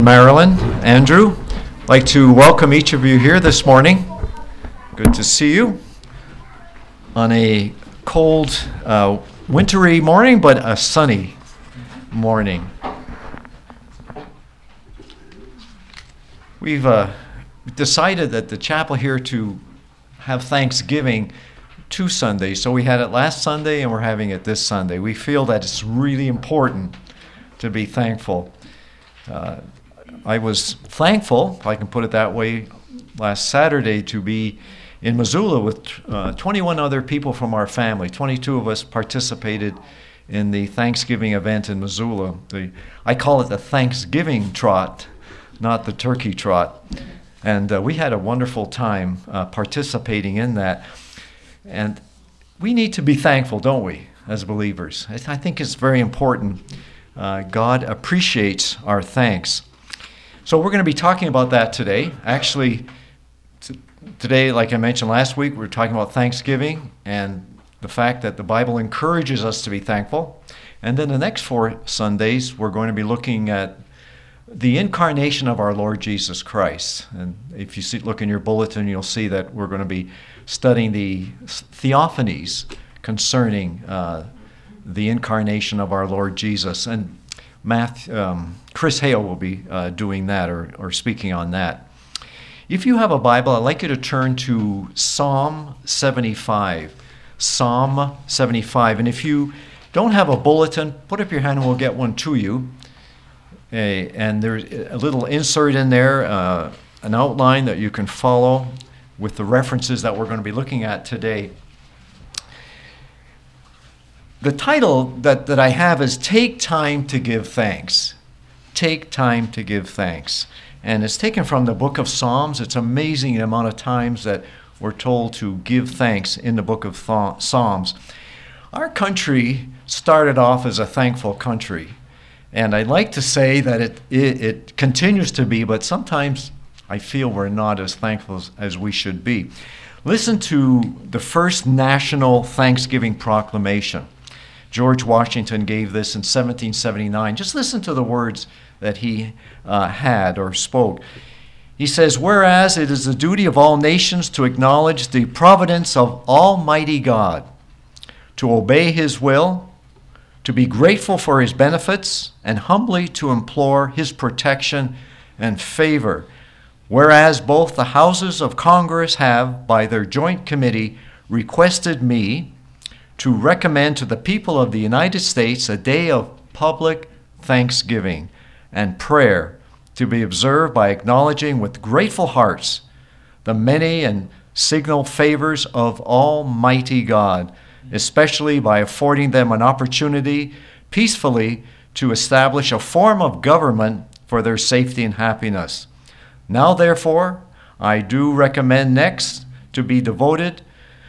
Marilyn, Andrew, I'd like to welcome each of you here this morning. Good to see you on a cold, wintry morning, but a sunny morning. We've decided at the chapel here to have Thanksgiving 2 Sundays. So we had it last Sunday and we're having it this Sunday. We feel that it's really important to be thankful. I was thankful, if I can put it that way, last Saturday to be in Missoula with 21 other people from our family. 22 of us participated in the Thanksgiving event in Missoula. I call it the Thanksgiving trot, not the turkey trot. And we had a wonderful time participating in that. And we need to be thankful, don't we, as believers? I think it's very important. God appreciates our thanks. So we're going to be talking about that today. Actually, today, like I mentioned last week, we're talking about Thanksgiving and the fact that the Bible encourages us to be thankful. And then the next 4 Sundays, we're going to be looking at the incarnation of our Lord Jesus Christ. And if you look in your bulletin, you'll see that we're going to be studying the theophanies concerning the incarnation of our Lord Jesus. And Chris Hale will be doing that or speaking on that. If you have a Bible, I'd like you to turn to Psalm 75. Psalm 75. And if you don't have a bulletin, put up your hand and we'll get one to you. And there's a little insert in there, an outline that you can follow with the references that we're going to be looking at today. The title that I have is Take Time to Give Thanks. Take time to give thanks. And it's taken from the book of Psalms. It's amazing the amount of times that we're told to give thanks in the book of Psalms. Our country started off as a thankful country. And I'd like to say that it continues to be, but sometimes I feel we're not as thankful as we should be. Listen to the first national Thanksgiving proclamation. George Washington gave this in 1779. Just listen to the words that he had or spoke. He says, "Whereas it is the duty of all nations to acknowledge the providence of Almighty God, to obey His will, to be grateful for His benefits, and humbly to implore His protection and favor. Whereas both the houses of Congress have, by their joint committee, requested me to recommend to the people of the United States a day of public thanksgiving and prayer to be observed by acknowledging with grateful hearts the many and signal favors of Almighty God, especially by affording them an opportunity peacefully to establish a form of government for their safety and happiness. Now, therefore, I do recommend next to be devoted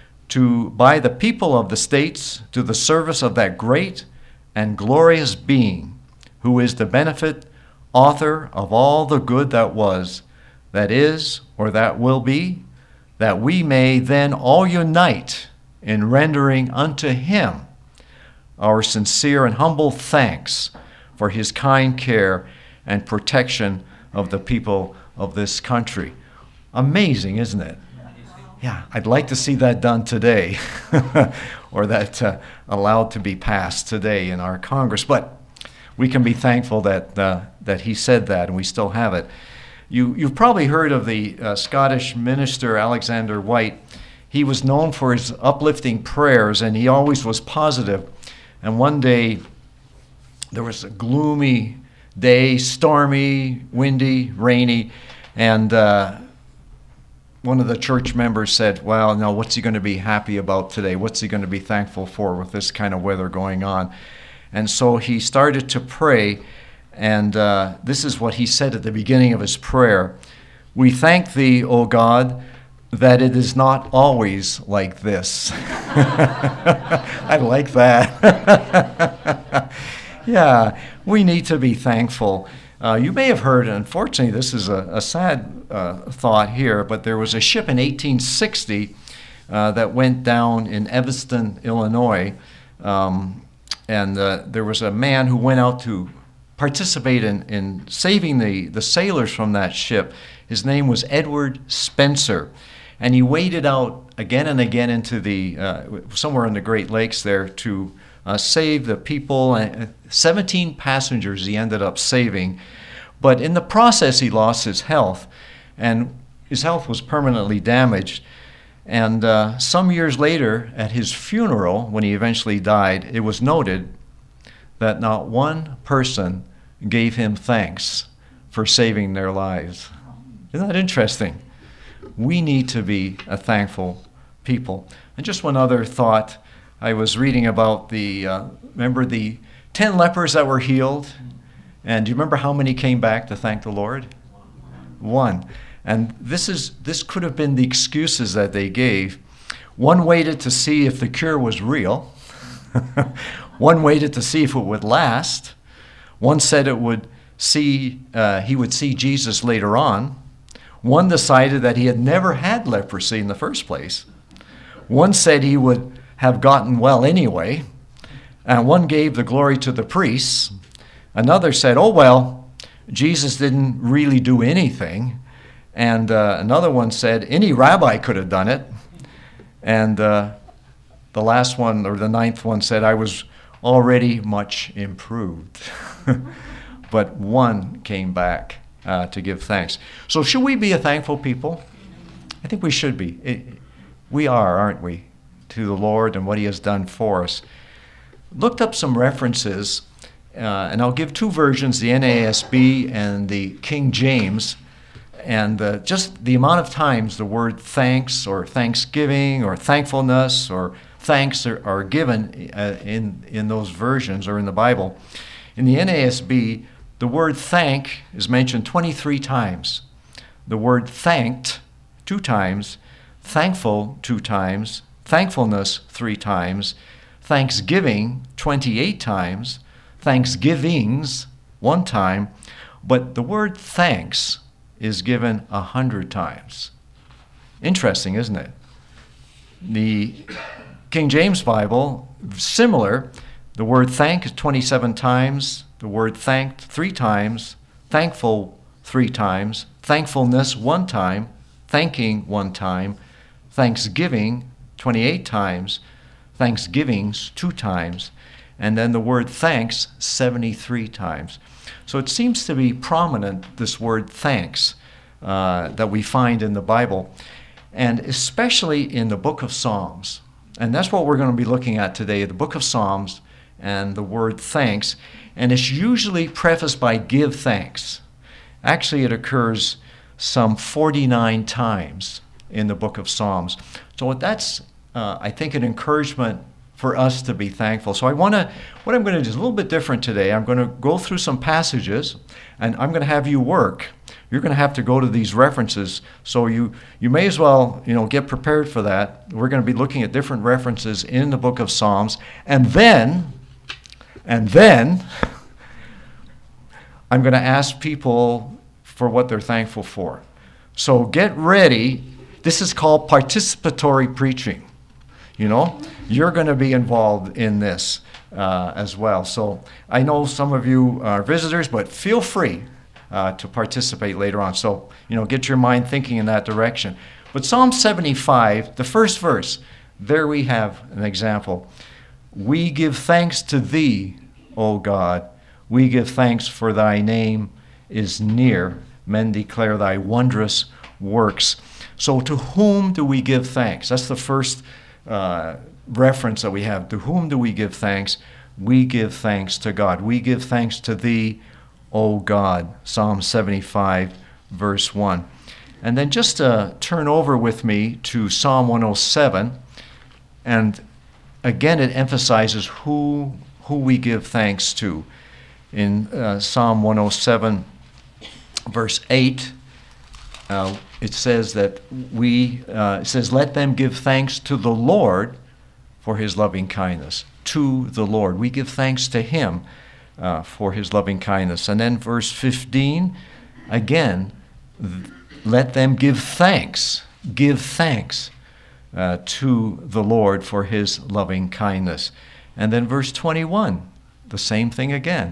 by the people of the states to the service of that great and glorious being who is the benefit author of all the good that was, that is, or that will be, that we may then all unite in rendering unto Him our sincere and humble thanks for His kind care and protection of the people of this country." Amazing, isn't it? Yeah, I'd like to see that done today, or that allowed to be passed today in our Congress. But we can be thankful that he said that, and we still have it. You've probably heard of the Scottish minister Alexander White. He was known for his uplifting prayers, and he always was positive. And one day, there was a gloomy day, stormy, windy, rainy, and one of the church members said, "Well, no, what's he going to be happy about today? What's he going to be thankful for with this kind of weather going on?" And so he started to pray, and this is what he said at the beginning of his prayer. "We thank Thee, O God, that it is not always like this." I like that. Yeah, we need to be thankful. You may have heard, unfortunately, this is a sad thought here, but there was a ship in 1860 that went down in Evanston, Illinois, and there was a man who went out to participate in saving the sailors from that ship. His name was Edward Spencer. And he waded out again and again into somewhere in the Great Lakes there to save the people. 17 passengers he ended up saving. But in the process, he lost his health. And his health was permanently damaged. And some years later, at his funeral, when he eventually died, it was noted that not one person gave him thanks for saving their lives. Isn't that interesting? We need to be a thankful people. And just one other thought. I was reading about remember the 10 lepers that were healed? And do you remember how many came back to thank the Lord? One. And this could have been the excuses that they gave. One waited to see if the cure was real. One waited to see if it would last. One said he would see Jesus later on. One decided that he had never had leprosy in the first place. One said he would have gotten well anyway. And one gave the glory to the priests. Another said, oh, well, Jesus didn't really do anything. And another one said, any rabbi could have done it. And the last one, or the ninth one, said, I was already much improved. But one came back to give thanks. So should we be a thankful people? I think we should be. We are, aren't we, to the Lord and what he has done for us. Looked up some references, and I'll give two versions, the NASB and the King James. And just the amount of times the word thanks or thanksgiving or thankfulness or thanks are given in those versions or in the Bible. In the NASB, the word thank is mentioned 23 times. The word thanked 2 times, thankful 2 times, thankfulness 3 times, thanksgiving 28 times, thanksgivings 1 time, but the word thanks is given 100 times. Interesting, isn't it? The King James Bible, similar. The word thank is 27 times. The word thanked 3 times. Thankful 3 times. Thankfulness 1 time. Thanking 1 time. Thanksgiving 28 times. Thanksgivings 2 times. And then the word thanks 73 times. So it seems to be prominent, this word thanks, that we find in the Bible, and especially in the book of Psalms. And that's what we're going to be looking at today, the book of Psalms and the word thanks. And it's usually prefaced by give thanks. Actually, it occurs some 49 times in the book of Psalms. So that's, I think, an encouragement for us to be thankful. So what I'm going to do is a little bit different today. I'm going to go through some passages, and I'm going to have you work. You're going to have to go to these references, so you may as well get prepared for that. We're going to be looking at different references in the book of Psalms, and then I'm going to ask people for what they're thankful for. So get ready. This is called participatory preaching. You're going to be involved in this as well. So I know some of you are visitors, but feel free to participate later on. So, get your mind thinking in that direction. But Psalm 75, the first verse, there we have an example. We give thanks to thee, O God. We give thanks for thy name is near. Men declare thy wondrous works. So to whom do we give thanks? That's the first reference that we have. To whom do we give thanks? We give thanks to God. We give thanks to thee, O God. Psalm 75, verse 1. And then just turn over with me to Psalm 107. And again, it emphasizes who we give thanks to. In Psalm 107, verse 8, it says that it says, let them give thanks to the Lord for his loving kindness. To the Lord. We give thanks to him for his loving kindness. And then verse 15, again, let them give thanks. Give thanks to the Lord for his loving kindness. And then verse 21, the same thing again.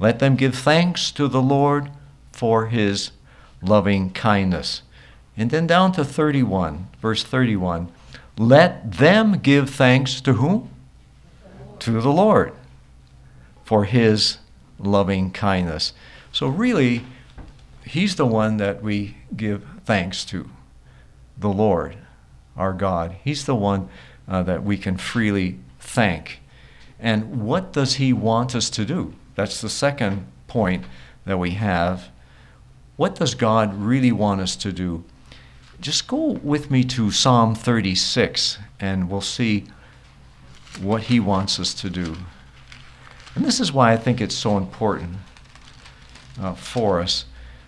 Let them give thanks to the Lord for his loving kindness. And then down to 31, verse 31. Let them give thanks to whom? To the Lord for his loving kindness. So really, he's the one that we give thanks to, the Lord, our God. He's the one that we can freely thank. And what does he want us to do? That's the second point that we have. What does God really want us to do? Just go with me to Psalm 36, and we'll see what he wants us to do. And this is why I think it's so important for us.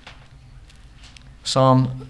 Psalm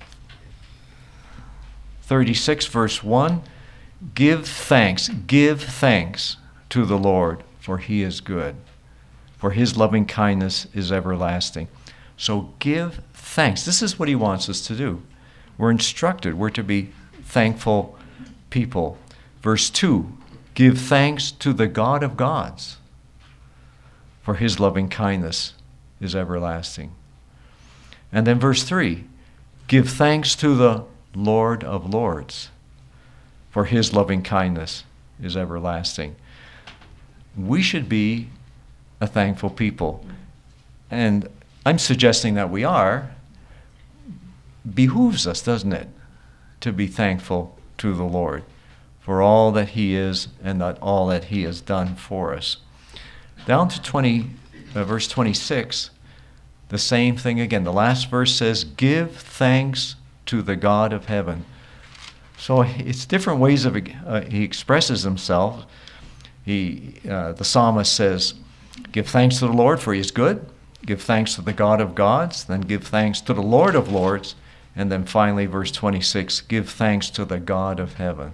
36, verse 1, give thanks to the Lord, for he is good, for his loving kindness is everlasting. So give thanks. This is what he wants us to do. We're instructed. We're to be thankful people. Verse 2, give thanks to the God of gods, for his loving kindness is everlasting. And then verse 3, give thanks to the Lord of lords, for his loving kindness is everlasting. We should be a thankful people. And I'm suggesting that we are. Behooves us, doesn't it, to be thankful to the Lord for all that he is and all that he has done for us. Down to verse 26, the same thing again. The last verse says, give thanks to the God of heaven. So it's different ways of he expresses himself. The psalmist says, give thanks to the Lord, for he is good. Give thanks to the God of gods. Then give thanks to the Lord of lords. And then finally, verse 26, give thanks to the God of heaven.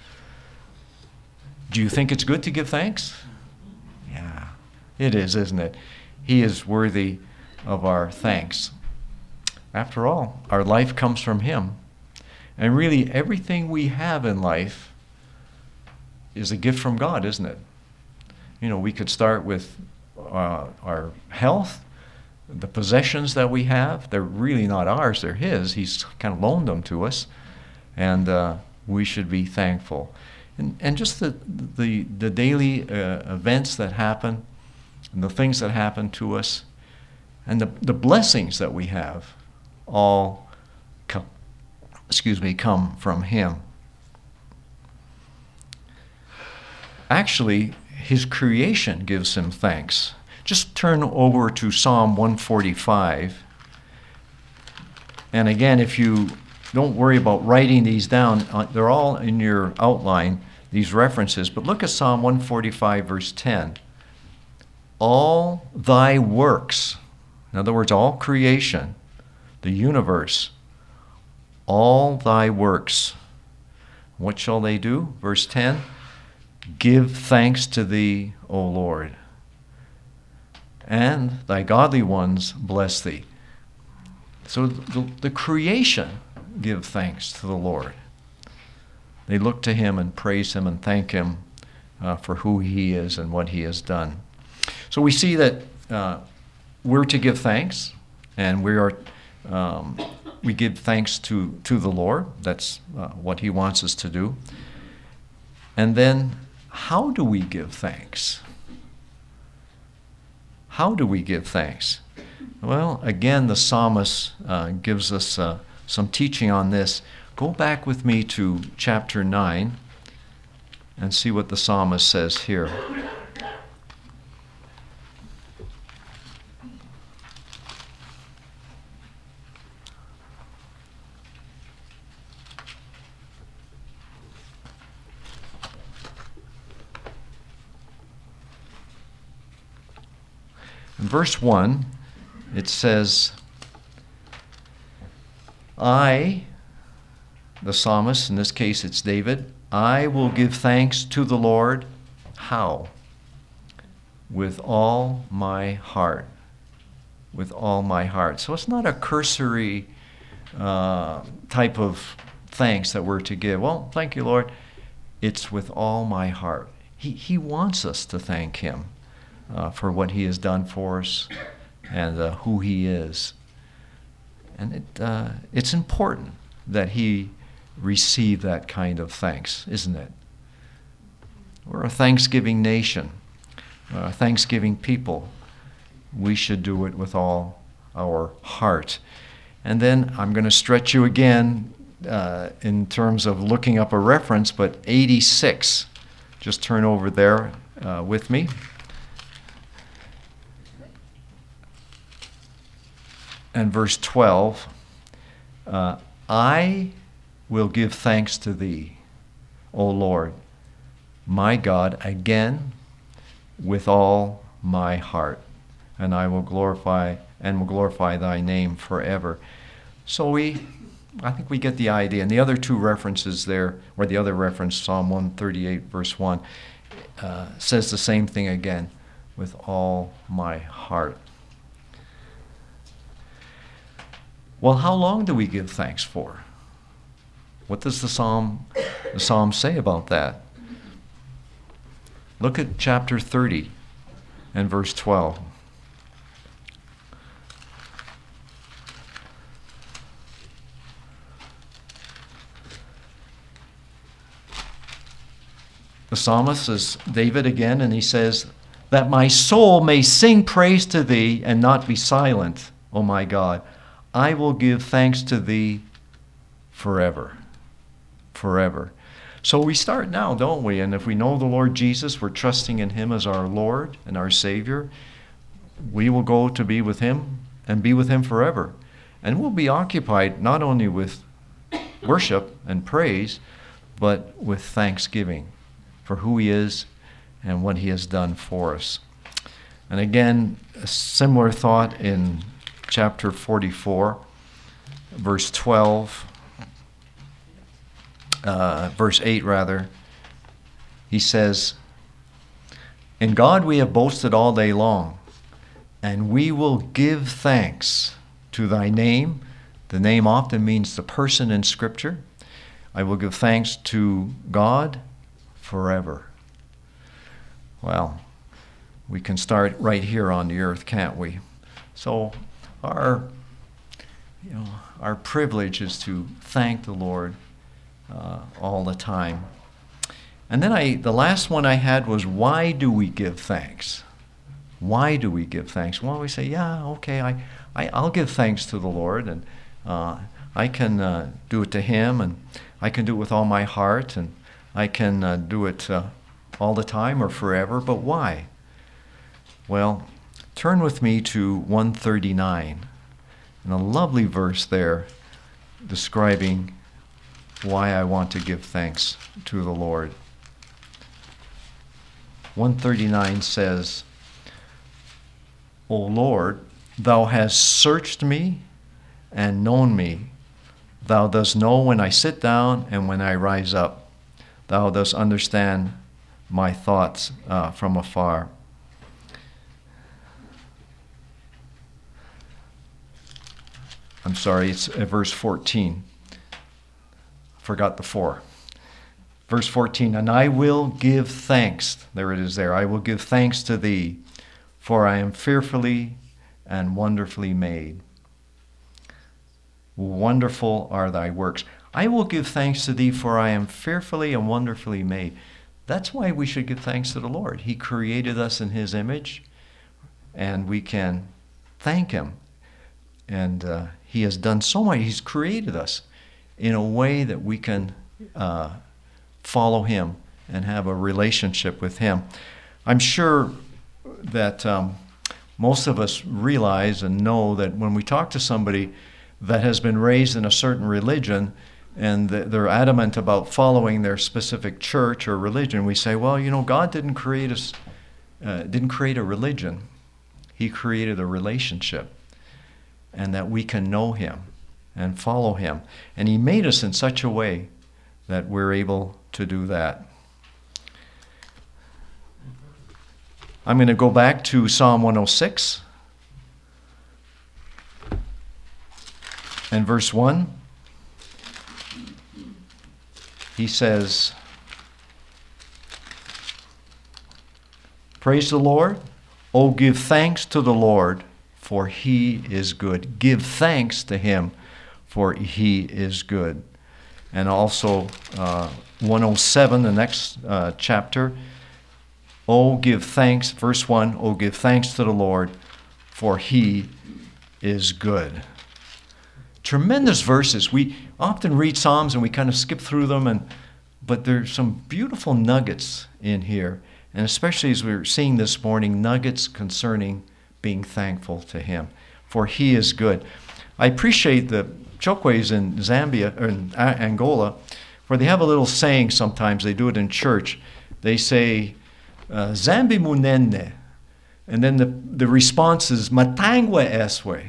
Do you think it's good to give thanks? Yeah, it is, isn't it? He is worthy of our thanks. After all, our life comes from him. And really, everything we have in life is a gift from God, isn't it? You know, we could start with our health. The possessions that we have, they're really not ours, they're his. He's kind of loaned them to us, and we should be thankful. And just the daily events that happen, and the things that happen to us, and the blessings that we have, all come from him. Actually, his creation gives him thanks. Just turn over to Psalm 145. And again, if you don't worry about writing these down, they're all in your outline, these references. But look at Psalm 145, verse 10. All thy works, in other words, all creation, the universe, all thy works, what shall they do? Verse 10, give thanks to thee, O Lord, and thy godly ones bless thee. So the creation give thanks to the Lord. They look to him and praise him and thank him for who he is and what he has done. So we see that we're to give thanks, and we give thanks to the Lord. That's what he wants us to do. And then, how do we give thanks? How do we give thanks? Well, again, the psalmist gives us some teaching on this. Go back with me to chapter 9 and see what the psalmist says here. In verse 1, it says, I, the psalmist, in this case it's David, I will give thanks to the Lord. How? With all my heart. With all my heart. So it's not a cursory type of thanks that we're to give. Well, thank you, Lord. It's with all my heart. He wants us to thank him. for what he has done for us and who he is. And it's important that he receive that kind of thanks, isn't it? We're a Thanksgiving nation, a Thanksgiving people. We should do it with all our heart. And then I'm going to stretch you again in terms of looking up a reference, but 86. Just turn over there with me. And verse 12, I will give thanks to thee, O Lord, my God, again with all my heart, and I will glorify thy name forever. So I think we get the idea. And the other two references there, or the other reference, Psalm 138, verse 1, says the same thing again, with all my heart. Well, how long do we give thanks for? What does the psalm say about that? Look at chapter 30 and verse 12. The psalmist is David again, and he says, that my soul may sing praise to thee and not be silent, O my God. I will give thanks to thee forever. Forever. So we start now, don't we? And if we know the Lord Jesus, we're trusting in him as our Lord and our Savior, we will go to be with him and be with him forever. And we'll be occupied not only with worship and praise, but with thanksgiving for who he is and what he has done for us. And again, a similar thought in chapter 44, verse 12, verse 8 rather. He says, in God we have boasted all day long, and we will give thanks to thy name. The name often means the person in Scripture. I will give thanks to God forever. Well, we can start right here on the earth, can't we? So our privilege is to thank the Lord all the time. And then the last one I had was, why do we give thanks? Why do we give thanks? Well, we say, yeah, okay, I'll give thanks to the Lord, and I can do it to him, and I can do it with all my heart, and I can do it all the time or forever, but why? Well, turn with me to 139, and a lovely verse there describing why I want to give thanks to the Lord. 139 says, O Lord, thou hast searched me and known me. Thou dost know when I sit down and when I rise up. Thou dost understand my thoughts from afar. I'm sorry, it's verse 14. Forgot the 4. Verse 14, and I will give thanks. There it is there. I will give thanks to thee, for I am fearfully and wonderfully made. Wonderful are thy works. I will give thanks to thee, for I am fearfully and wonderfully made. That's why we should give thanks to the Lord. He created us in his image, and we can thank him. And he has done so much. He's created us in a way that we can follow him and have a relationship with him. I'm sure that most of us realize and know that when we talk to somebody that has been raised in a certain religion and they're adamant about following their specific church or religion, we say, well, God didn't create us, didn't create a religion. He created a relationship, and that we can know him and follow him. And he made us in such a way that we're able to do that. I'm going to go back to Psalm 106 and verse 1. He says, praise the Lord, Oh, give thanks to the Lord, for he is good. Give thanks to him, for he is good. And also 107, the next chapter. Oh, give thanks, verse 1, oh, give thanks to the Lord, for he is good. Tremendous verses. We often read Psalms and we kind of skip through them, but there's some beautiful nuggets in here. And especially as we're seeing this morning, nuggets concerning being thankful to him, for he is good. I appreciate the Chokwe's in Zambia, or in Angola, where they have a little saying sometimes, they do it in church. They say, Zambi munene. And then the response is, Matangwa eswe.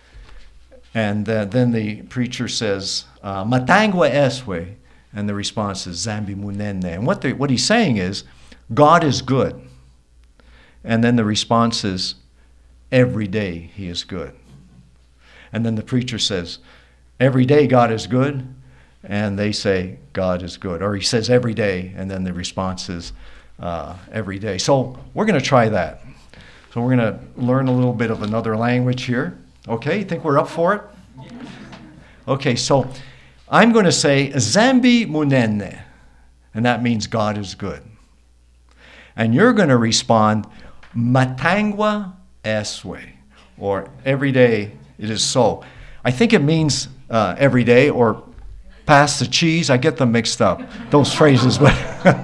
And then the preacher says, Matangwa eswe. And the response is, Zambi munene. And what he's saying is, God is good. And then the response is, every day he is good. And then the preacher says, every day God is good. And they say, God is good. Or he says every day, and then the response is every day. So we're going to try that. So we're going to learn a little bit of another language here. Okay, you think we're up for it? Okay, so I'm going to say, Zambi munene. And that means God is good. And you're going to respond, Matangwa eswe, or every day it is so. I think it means every day, or pass the cheese. I get them mixed up, those phrases, but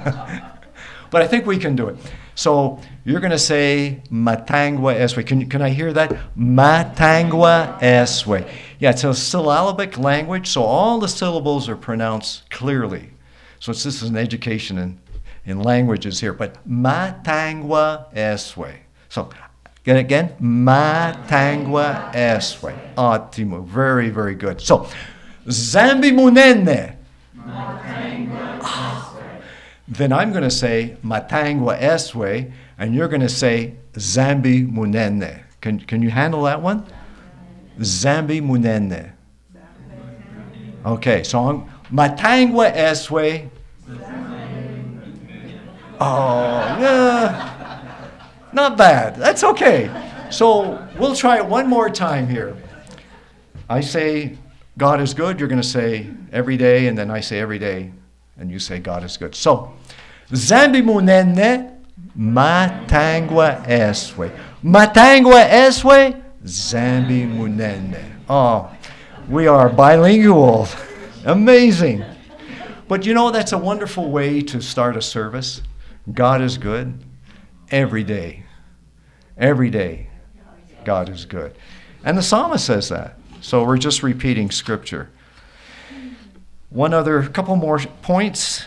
I think we can do it. So you're going to say Matangwa eswe. Can I hear that? Matangwa eswe. Yeah, it's a syllabic language, so all the syllables are pronounced clearly. So this is an education in languages here, but Matangwa eswe. So again, Matangwa eswe. Ótimo, very, very good. So Zambi munene. Then I'm going to say Matangwa eswe, and you're going to say Zambi munene. Can you handle that one? Zambi munene. Okay, so I'm Matangwa eswe. Oh, yeah. Not bad. That's okay. So we'll try it one more time here. I say God is good. You're going to say every day, and then I say every day, and you say God is good. So, Zambi munene, Matangwa eswe. Matangwa eswe, Zambi munene. Oh, we are bilingual. Amazing. But you know, that's a wonderful way to start a service. God is good every day. Every day, God is good. And the psalmist says that. So we're just repeating scripture. Couple more points.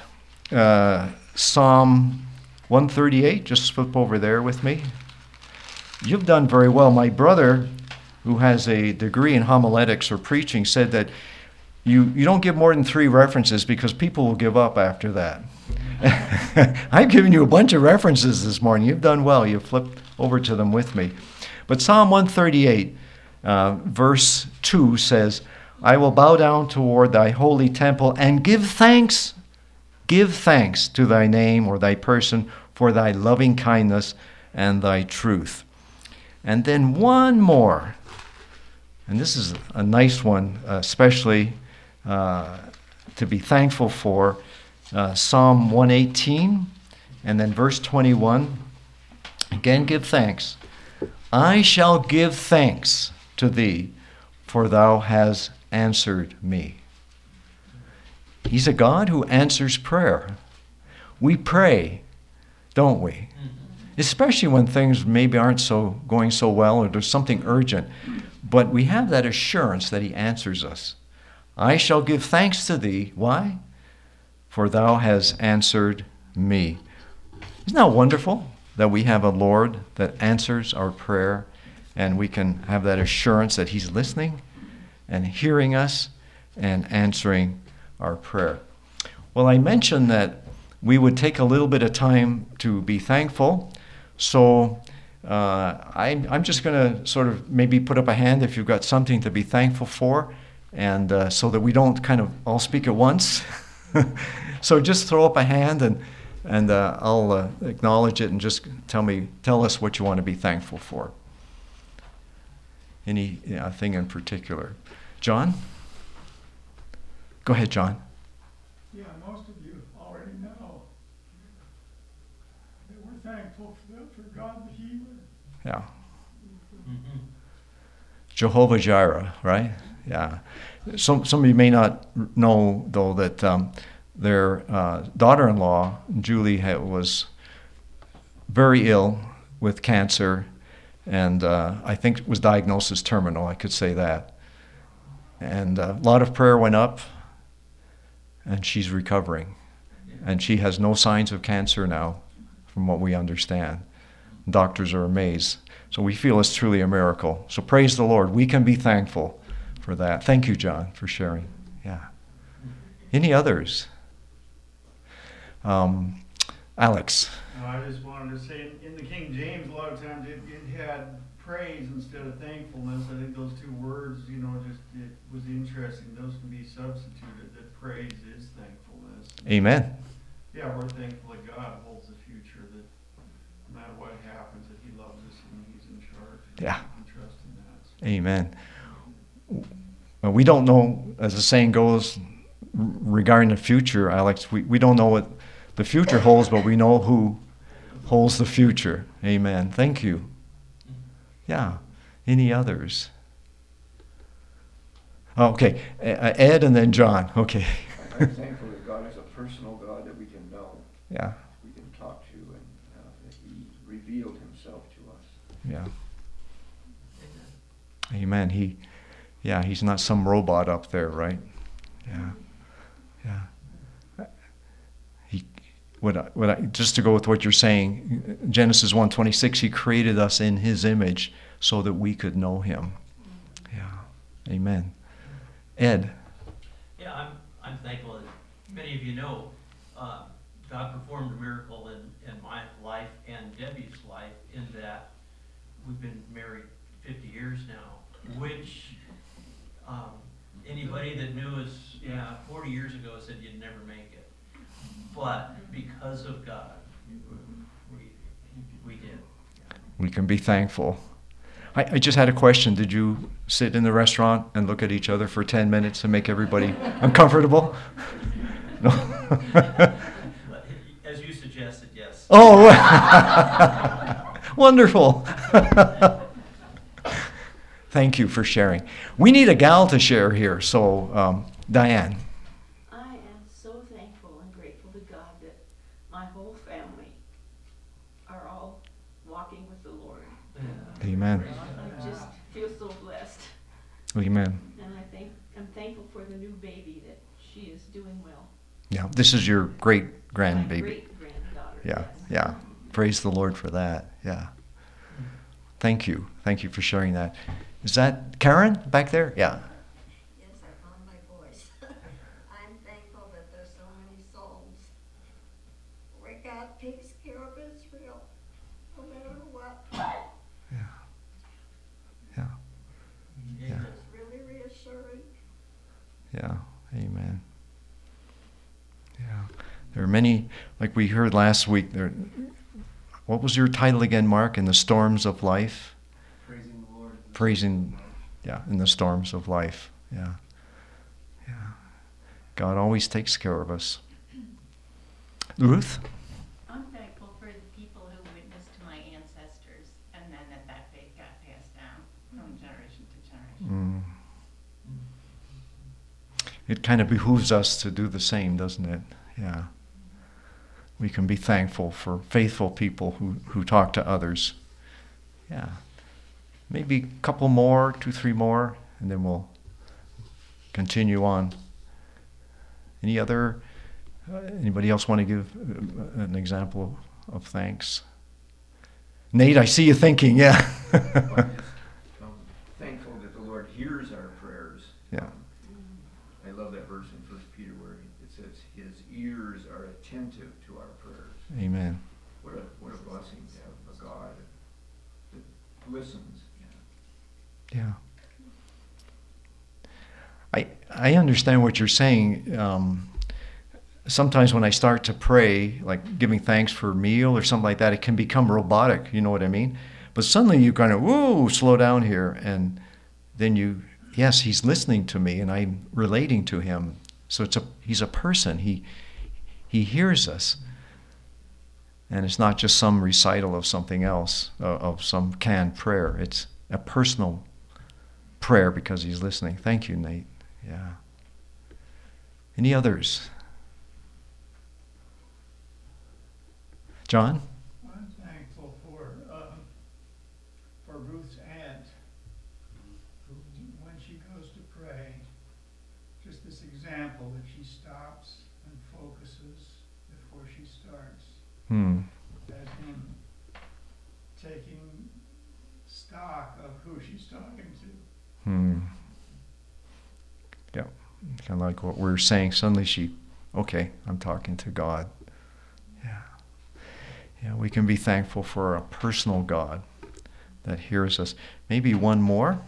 Psalm 138, just flip over there with me. You've done very well. My brother, who has a degree in homiletics or preaching, said that you don't give more than 3 references because people will give up after that. I've given you a bunch of references this morning. You've done well. You've flipped over to them with me. But Psalm 138, verse 2 says, I will bow down toward thy holy temple and give thanks to thy name or thy person for thy loving kindness and thy truth. And then one more, and this is a nice one, especially to be thankful for, Psalm 118, and then verse 21. Again, give thanks. I shall give thanks to thee, for thou hast answered me. He's a God who answers prayer. We pray, don't we? Especially when things maybe aren't going so well, or there's something urgent. But we have that assurance that he answers us. I shall give thanks to thee. Why? For thou hast answered me. Isn't that wonderful that we have a Lord that answers our prayer, and we can have that assurance that he's listening and hearing us and answering our prayer? Well, I mentioned that we would take a little bit of time to be thankful. So I'm just going to sort of maybe put up a hand if you've got something to be thankful for, and so that we don't kind of all speak at once. So just throw up a hand, and And I'll acknowledge it and just tell us what you want to be thankful for. Any thing in particular. John? Go ahead, John. Yeah, most of you already know that we're thankful for God the healer. Yeah. Mm-hmm. Jehovah Jireh, right? Yeah. Some of you may not know, though, that their daughter-in-law, Julie, was very ill with cancer, and I think was diagnosed as terminal, I could say that. And a lot of prayer went up, and she's recovering. And she has no signs of cancer now, from what we understand. Doctors are amazed. So we feel it's truly a miracle. So praise the Lord. We can be thankful for that. Thank you, John, for sharing. Yeah. Any others? Alex. I just wanted to say, in the King James, a lot of times it had praise instead of thankfulness. I think those two words, it was interesting. Those can be substituted, that praise is thankfulness. Amen. Yeah, we're thankful that God holds the future, that no matter what happens, that He loves us and He's in charge. Yeah. We can trust in that. Amen. Well, we don't know, as the saying goes, regarding the future, Alex, we don't know what the future holds, but we know who holds the future. Amen. Thank you. Yeah. Any others? Okay. Ed and then John. Okay. I'm thankful that God is a personal God that we can know. Yeah. We can talk to, and that He revealed Himself to us. Yeah. Amen. He's not some robot up there, right? Yeah. Yeah. Just to go with what you're saying, Genesis 1:26, He created us in His image so that we could know Him. Yeah. Amen. Ed. Yeah, I'm thankful that many of you know God performed a miracle in my life and Debbie's life, in that we've been married 50 years now, which anybody that knew us 40 years ago said you'd never make it. But because of God, we did. We can be thankful. I just had a question. Did you sit in the restaurant and look at each other for 10 minutes and make everybody uncomfortable? No. As you suggested, yes. Oh, wonderful. Thank you for sharing. We need a gal to share here, so Diane. I am so thankful and grateful to God that my whole family are all walking with the Lord. Amen. I just feel so blessed. Amen. And I'm thankful for the new baby, that she is doing well. Yeah, this is your great My grandbaby. great-granddaughter. Yeah, yes. yeah. Praise the Lord for that. Yeah. Thank you. Thank you for sharing that. Is that Karen back there? Yeah. Yes, I found my voice. I'm thankful that there's so many souls where God takes care of Israel, no matter what. Yeah. Yeah. Yeah. It's really reassuring. Yeah. Amen. Yeah. There are many, like we heard last week, what was your title again, Mark? In the storms of life? Praising the Lord. In the storms of life. Yeah. Yeah. God always takes care of us. Ruth? I'm thankful for the people who witnessed to my ancestors, and then that faith got passed down from generation to generation. It kind of behooves us to do the same, doesn't it? Yeah. We can be thankful for faithful people who talk to others. Yeah. Maybe a couple more, 2, 3 more, and then we'll continue on. Anybody else want to give an example of thanks? Nate, I see you thinking, yeah. I'm thankful that the Lord hears our prayers. Yeah. I love that verse in 1 Peter where it says, His ears are attentive to our prayers. Amen. What a blessing to have a God that listens. Yeah. I understand what you're saying. sometimes when I start to pray, like giving thanks for a meal or something like that, it can become robotic, you know what I mean? But suddenly you kind of, whoa, slow down here, and then yes, he's listening to me and I'm relating to him. So he's a person. He hears us. And it's not just some recital of something else, of some canned prayer. It's a personal prayer because he's listening. Thank you, Nate. Yeah. Any others? John? I'm thankful for Ruth's aunt, who, when she goes to pray, just this example that she stops and focuses before she starts, as in taking stock of who she's talking to. Yeah, kind of like what we're saying. Suddenly okay, I'm talking to God. Yeah, we can be thankful for a personal God that hears us. Maybe one more.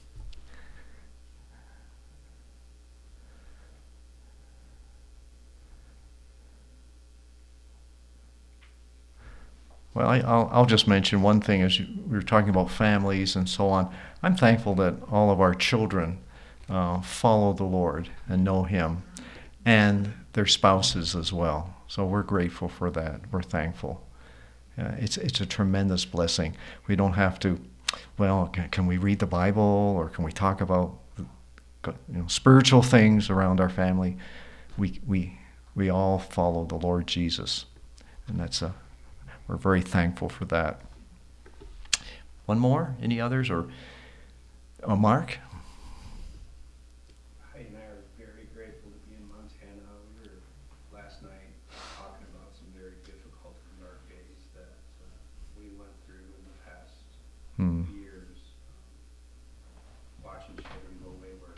Well, I'll just mention one thing as we were talking about families and so on. I'm thankful that all of our children follow the Lord and know Him, and their spouses as well. So we're grateful for that. We're thankful. It's a tremendous blessing. We don't have to, can we read the Bible or can we talk about spiritual things around our family? We all follow the Lord Jesus, and we're very thankful for that. One more? Any others? Or Mark? Heidi and I are very grateful to be in Montana. We were last night talking about some very difficult and dark days that we went through in the past years, watching children go wayward.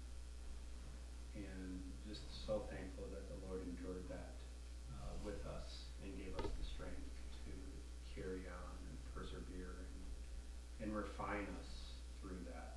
And just so thankful that the Lord endured that with us and gave us the strength to carry on and persevere and refine us through that.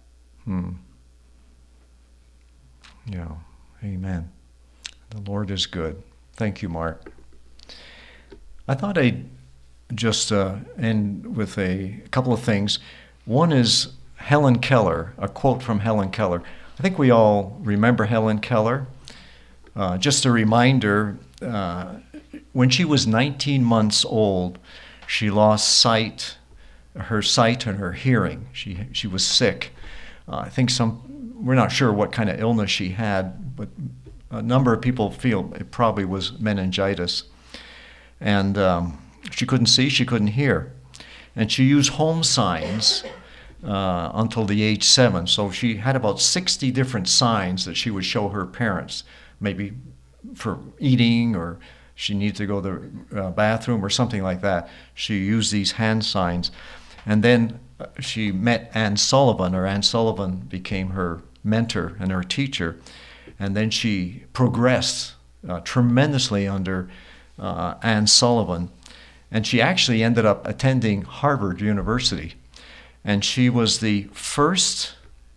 Yeah, amen. The Lord is good. Thank you, Mark. I thought I'd just end with a couple of things. One is Helen Keller, a quote from Helen Keller. I think we all remember Helen Keller. Just a reminder, when she was 19 months old, she lost her sight and her hearing. She was sick. I think we're not sure what kind of illness she had, but a number of people feel it probably was meningitis. And she couldn't see, she couldn't hear. And she used home signs until the age 7. So she had about 60 different signs that she would show her parents, maybe for eating or she needed to go to the bathroom or something like that. She used these hand signs. And then she met Anne Sullivan, or Anne Sullivan became her mentor and her teacher. And then she progressed tremendously under Anne Sullivan. And she actually ended up attending Harvard University. And she was the first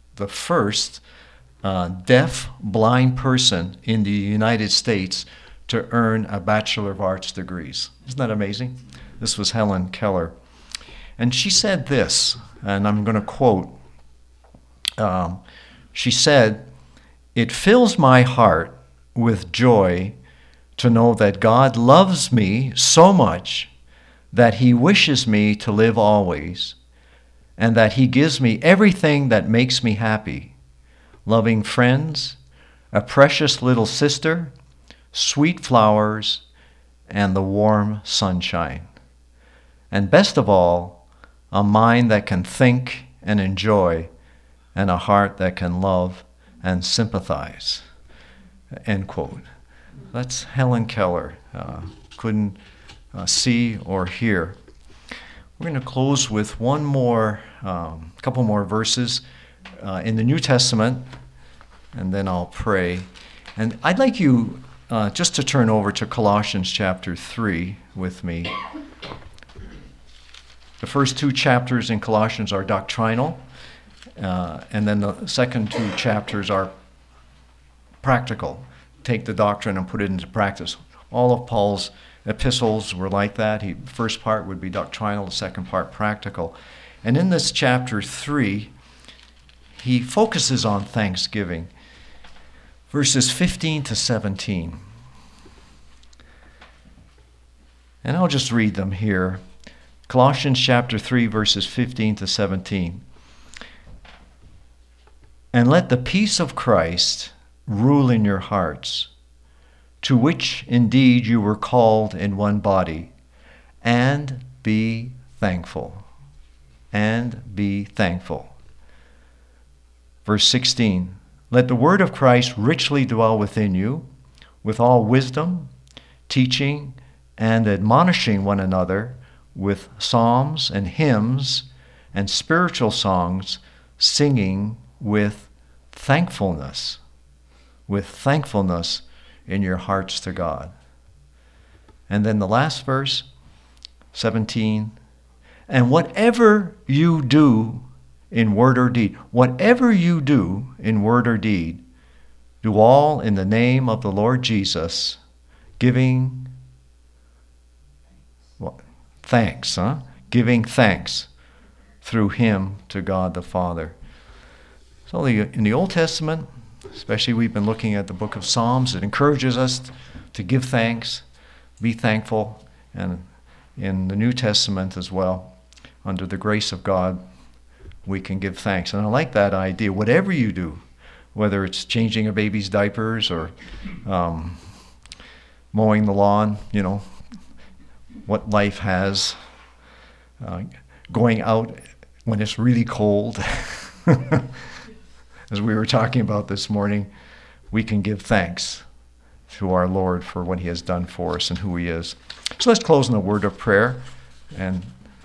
deaf, blind person in the United States to earn a Bachelor of Arts degrees. Isn't that amazing? This was Helen Keller. And she said this, and I'm going to quote. She said, "It fills my heart with joy to know that God loves me so much that He wishes me to live always, and that He gives me everything that makes me happy: loving friends, a precious little sister, sweet flowers, and the warm sunshine. And best of all, a mind that can think and enjoy, and a heart that can love and sympathize." End quote. That's Helen Keller. Couldn't see or hear. We're going to close with one more, couple more verses in the New Testament, and then I'll pray. And I'd like you just to turn over to Colossians chapter 3 with me. The first 2 chapters in Colossians are doctrinal, and then the second 2 chapters are practical. take the doctrine and put it into practice. All of Paul's epistles were like that. The first part would be doctrinal, the second part practical. And in this chapter 3, he focuses on thanksgiving. Verses 15 to 17. And I'll just read them here. Colossians chapter 3, verses 15 to 17. And let the peace of Christ rule in your hearts, to which indeed you were called in one body, and be thankful. And be thankful. Verse 16. Let the word of Christ richly dwell within you, with all wisdom, teaching and admonishing one another with psalms and hymns and spiritual songs, singing with thankfulness in your hearts to God. And then the last verse, 17, and whatever you do in word or deed, do all in the name of the Lord Jesus, giving what? Thanks, Giving thanks through him to God the Father. So in the Old Testament, especially we've been looking at the book of Psalms, it encourages us to give thanks, be thankful, and in the New Testament as well, under the grace of God, we can give thanks. And I like that idea. Whatever you do, whether it's changing a baby's diapers or mowing the lawn, what life has, going out when it's really cold, as we were talking about this morning, we can give thanks to our Lord for what he has done for us and who he is. So let's close in a word of prayer and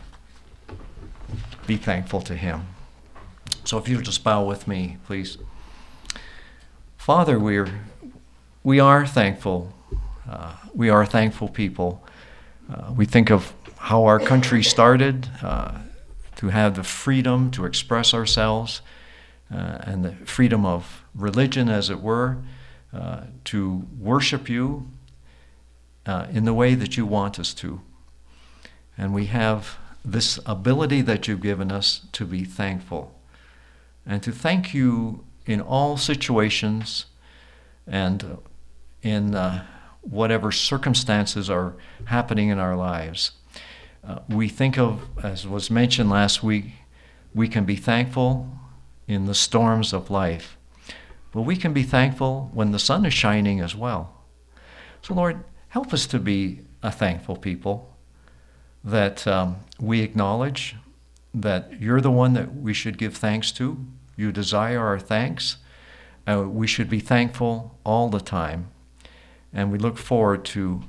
be thankful to him. So if you'll just bow with me, please. Father, we are thankful. We are thankful people. We think of how our country started, to have the freedom to express ourselves, and the freedom of religion, as it were, to worship you in the way that you want us to. And we have this ability that you've given us to be thankful, and to thank you in all situations and in whatever circumstances are happening in our lives. We think of, as was mentioned last week, we can be thankful in the storms of life, but we can be thankful when the sun is shining as well. So Lord, help us to be a thankful people, that we acknowledge that you're the one that we should give thanks to. You desire our thanks. We should be thankful all the time. And we look forward to